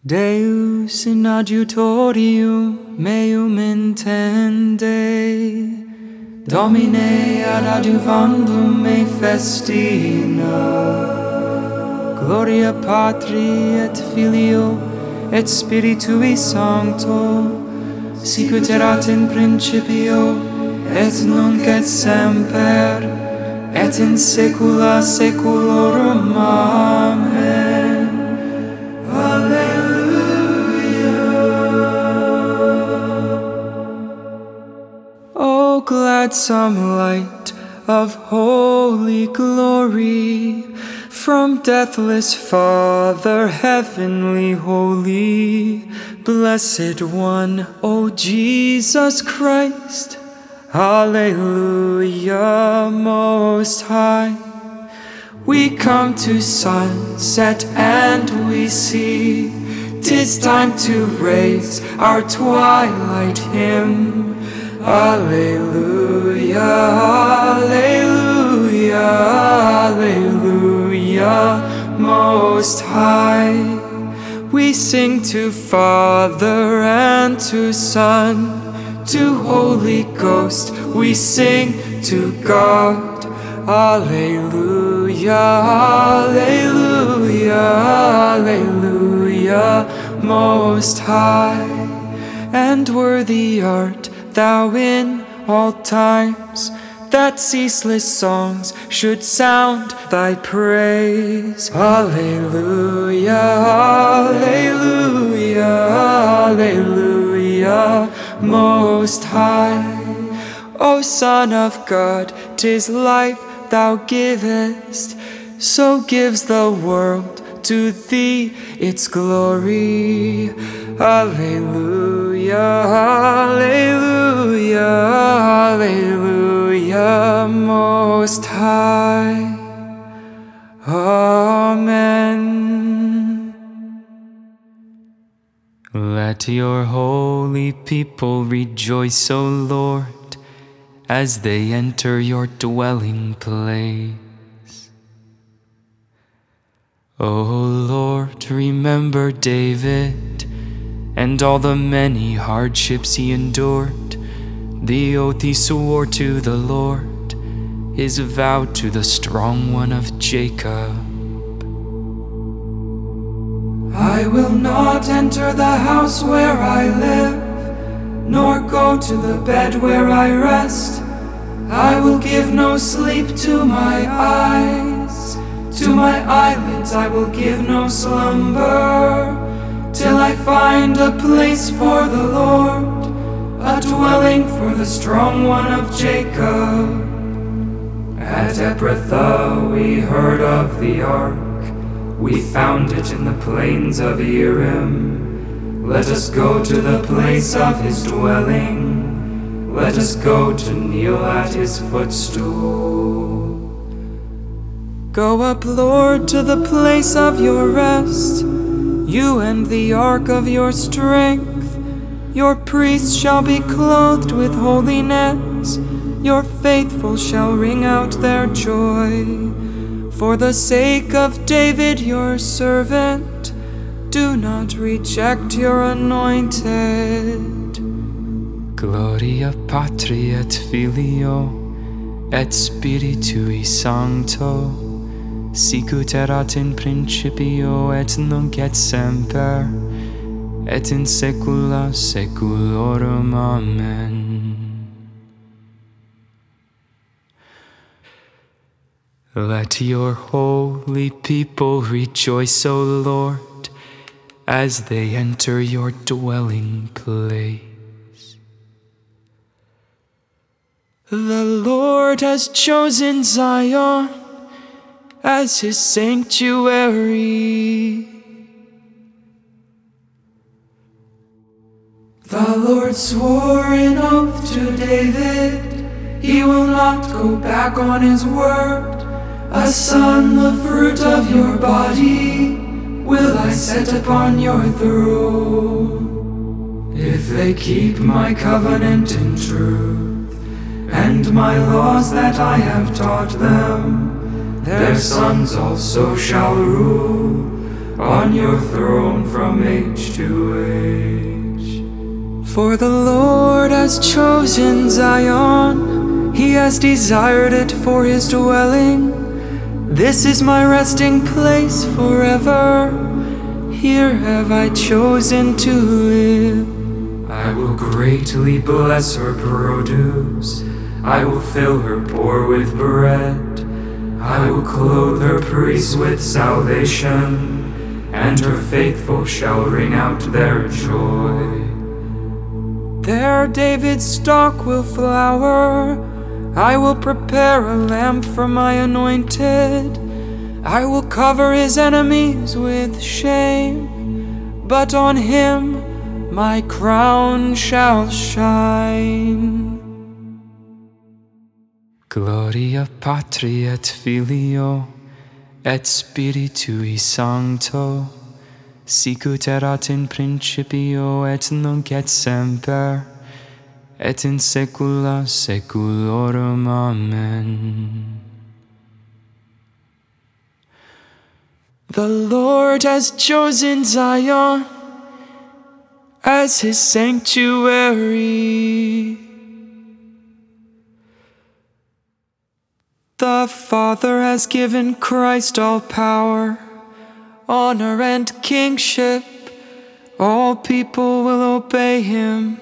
Deus in adjutorium meum intende, Domine ad adjuvandum me festina. Gloria Patri et Filio et Spiritui Sancto, sicut erat in principio et nunc et semper et in saecula saeculorum. Amen. O gladsome light of holy glory, from deathless Father, heavenly holy, blessed one, O Jesus Christ, Alleluia, most high. We come to sunset and we see 'tis time to raise our twilight hymn. Alleluia, Alleluia, Alleluia, most high. We sing to Father and to Son, to Holy Ghost we sing to God. Alleluia, Alleluia, Alleluia, most high. And worthy art thou in all times, that ceaseless songs should sound thy praise. Alleluia, Alleluia, Alleluia, most high. O Son of God, 'tis life thou givest, so gives the world to thee its glory. Alleluia, Alleluia, Alleluia, most high. Amen. Let your holy people rejoice, O Lord, as they enter your dwelling place. O Lord, remember David and all the many hardships he endured, the oath he swore to the Lord, his vow to the strong one of Jacob. I will not enter the house where I live, nor go to the bed where I rest. I will give no sleep to my eyes, to my eyelids I will give no slumber, till I find a place for the Lord, a dwelling for the strong one of Jacob. At Ephrathah we heard of the ark, we found it in the plains of Erim. Let us go to the place of his dwelling, let us go to kneel at his footstool. Go up, Lord, to the place of your rest, you and the ark of your strength. Your priests shall be clothed with holiness, your faithful shall ring out their joy. For the sake of David your servant, do not reject your anointed. Gloria Patri et Filio et Spiritui Sancto, sicut erat in principio et nunc et semper et in saecula saeculorum. Amen. Let your holy people rejoice, O Lord, as they enter your dwelling place. The Lord has chosen Zion as his sanctuary. The Lord swore an oath to David, he will not go back on his word. A son, the fruit of your body, will I set upon your throne. If they keep my covenant in truth, and my laws that I have taught them, their sons also shall rule on your throne from age to age. For the Lord has chosen Zion, He has desired it for His dwelling. This is my resting place forever, here have I chosen to live. I will greatly bless her produce, I will fill her poor with bread. I will clothe her priests with salvation, and her faithful shall ring out their joy. There David's stock will flower, I will prepare a lamp for my anointed. I will cover his enemies with shame, but on him my crown shall shine. Gloria Patri et Filio et Spiritui Sancto, sicut erat in principio et nunc et semper, et in saecula saeculorum. Amen. The Lord has chosen Zion as His sanctuary. The Father has given Christ all power, honor and kingship. All people will obey Him.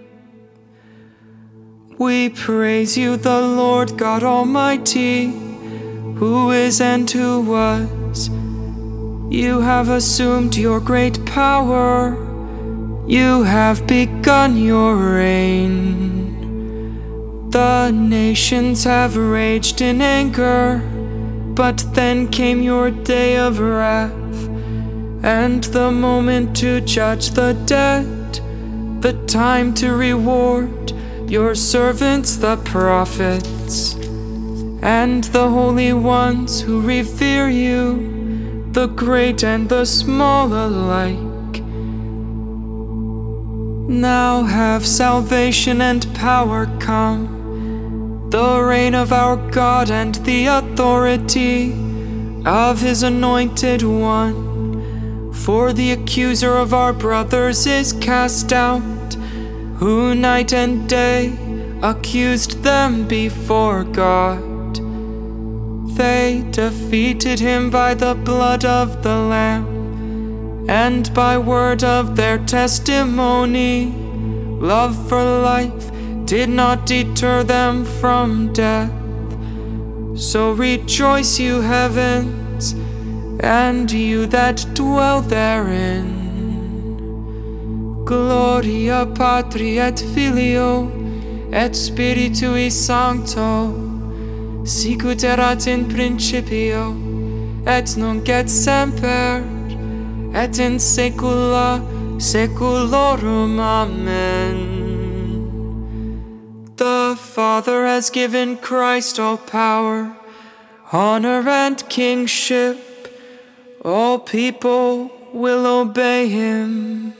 We praise You, the Lord God Almighty, who is and who was. You have assumed Your great power. You have begun Your reign. The nations have raged in anger, but then came Your day of wrath, and the moment to judge the dead, the time to reward Your servants the prophets, and the holy ones who revere You, the great and the small alike. Now have salvation and power come, the reign of our God and the authority of His anointed one. For the accuser of our brothers is cast out, who night and day accused them before God. They defeated him by the blood of the Lamb, and by word of their testimony. Love for life did not deter them from death. So rejoice, you heavens, and you that dwell therein. Gloria Patri et Filio et Spiritui Sancto, sicut erat in principio et nunc et semper et in saecula saeculorum. Amen. The Father has given Christ all power, honor and kingship. All people will obey Him.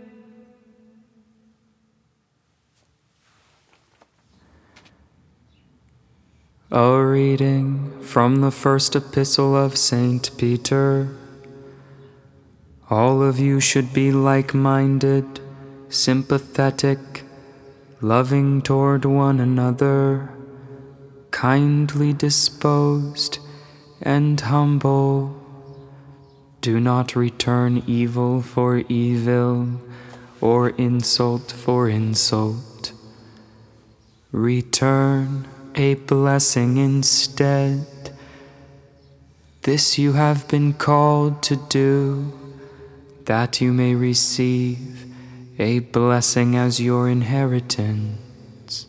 A reading from the first epistle of Saint Peter. All of you should be like-minded, sympathetic, loving toward one another, kindly disposed, and humble. Do not return evil for evil, or insult for insult. Return a blessing instead. This you have been called to do, that you may receive a blessing as your inheritance.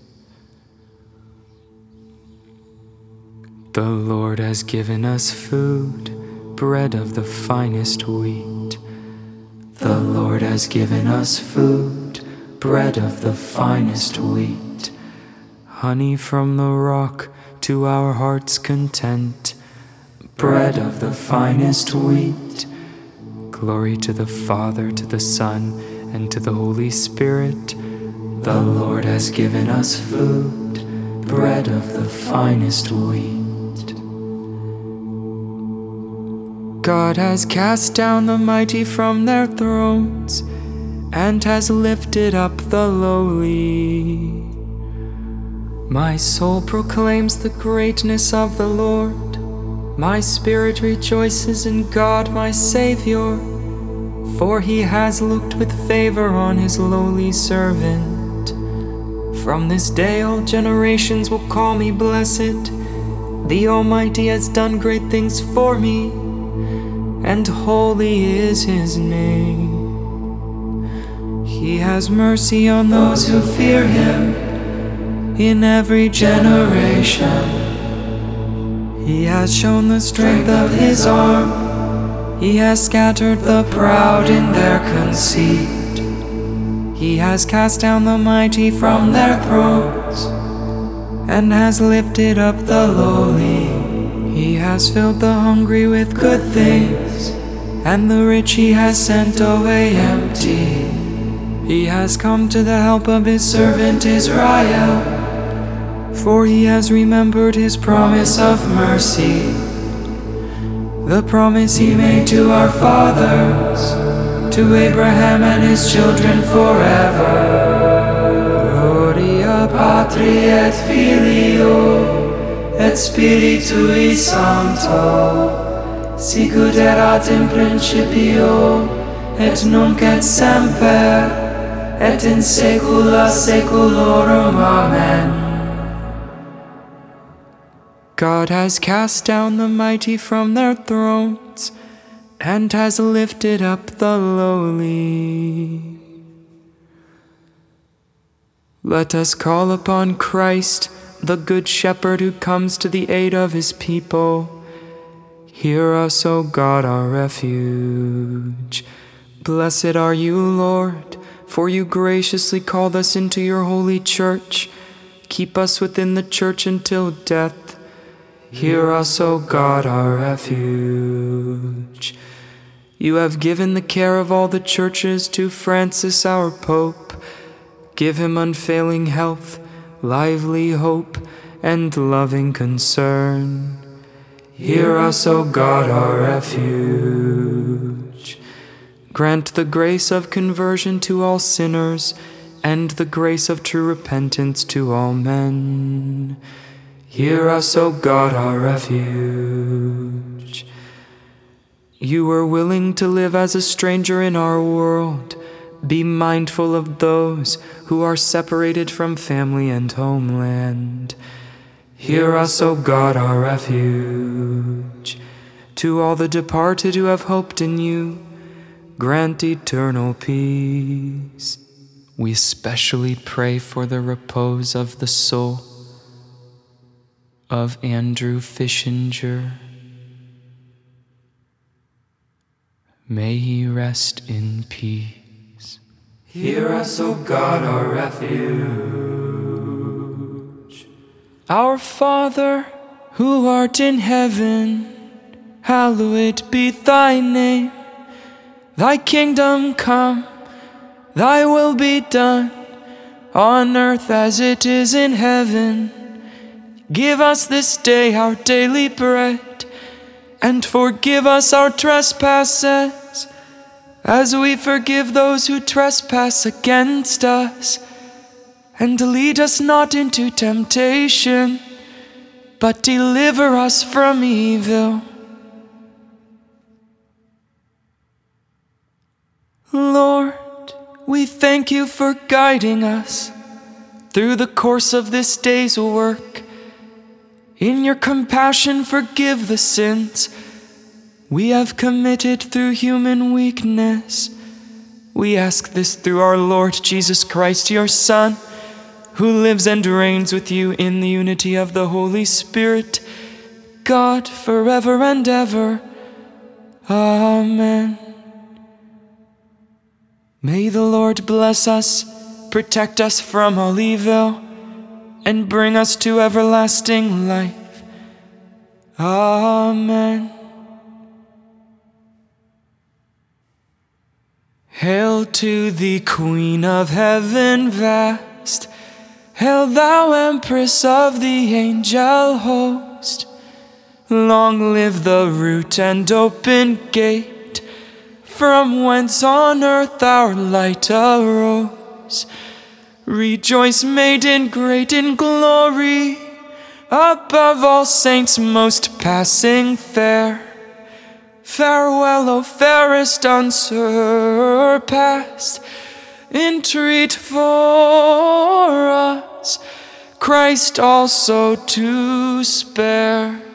The Lord has given us food, bread of the finest wheat. The Lord has given us food, bread of the finest wheat. Honey from the rock to our heart's content, bread of the finest wheat. Glory to the Father, to the Son, and to the Holy Spirit. The Lord has given us food, bread of the finest wheat. God has cast down the mighty from their thrones and has lifted up the lowly. My soul proclaims the greatness of the Lord. My spirit rejoices in God my Savior, for he has looked with favor on his lowly servant. From this day all generations will call me blessed. The Almighty has done great things for me, and holy is his name. He has mercy on those who fear him in every generation. He has shown the strength of his arm. He has scattered the proud in their conceit. He has cast down the mighty from their thrones and has lifted up the lowly. He has filled the hungry with good things, and the rich he has sent away empty. He has come to the help of his servant Israel, for he has remembered his promise of mercy, the promise he made to our fathers, to Abraham and his children forever. Gloria Patri et Filio et Spiritui Sancto, sicut erat in principio et nunc et semper et in saecula saeculorum. Amen. God has cast down the mighty from their thrones and has lifted up the lowly. Let us call upon Christ, the Good Shepherd who comes to the aid of his people. Hear us, O God, our refuge. Blessed are you, Lord, for you graciously called us into your holy church. Keep us within the church until death. Hear us, O God, our refuge. You have given the care of all the churches to Francis, our Pope. Give him unfailing health, lively hope, and loving concern. Hear us, O God, our refuge. Grant the grace of conversion to all sinners, and the grace of true repentance to all men. Hear us, O God, our refuge. You are willing to live as a stranger in our world. Be mindful of those who are separated from family and homeland. Hear us, O God, our refuge. To all the departed who have hoped in you, grant eternal peace. We especially pray for the repose of the soul of Andrew Fishinger. May he rest in peace. Hear us, O God, our refuge. Our Father, who art in heaven, hallowed be thy name. Thy kingdom come, thy will be done, on earth as it is in heaven. Give us this day our daily bread, and forgive us our trespasses, as we forgive those who trespass against us. And lead us not into temptation, but deliver us from evil. Lord, we thank you for guiding us through the course of this day's work. In your compassion, forgive the sins we have committed through human weakness. We ask this through our Lord Jesus Christ, your Son, who lives and reigns with you in the unity of the Holy Spirit, God, forever and ever. Amen. May the Lord bless us, protect us from all evil, and bring us to everlasting life. Amen. Hail to thee, Queen of heaven vast. Hail thou Empress of the angel host. Long live the root and open gate, from whence on earth our light arose. Rejoice, maiden great in glory, above all saints most passing fair. Farewell, O fairest unsurpassed, entreat for us Christ also to spare.